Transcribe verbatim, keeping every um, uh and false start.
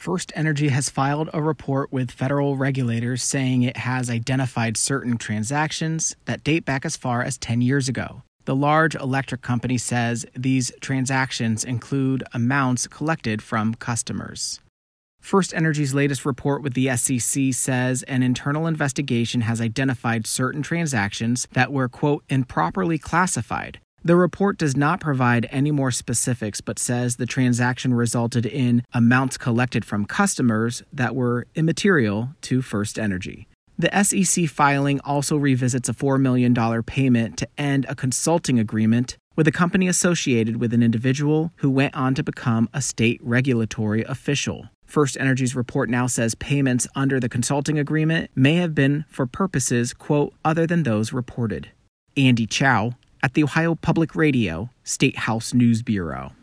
FirstEnergy has filed a report with federal regulators saying it has identified certain transactions that date back as far as ten years ago. The large electric company says these transactions include amounts collected from customers. FirstEnergy's latest report with the S E C says an internal investigation has identified certain transactions that were, quote, improperly classified. The report does not provide any more specifics, but says the transaction resulted in amounts collected from customers that were immaterial to FirstEnergy. The S E C filing also revisits a four million dollars payment to end a consulting agreement with a company associated with an individual who went on to become a state regulatory official. FirstEnergy's report now says payments under the consulting agreement may have been for purposes, quote, other than those reported. Andy Chow at the Ohio Public Radio State House News Bureau.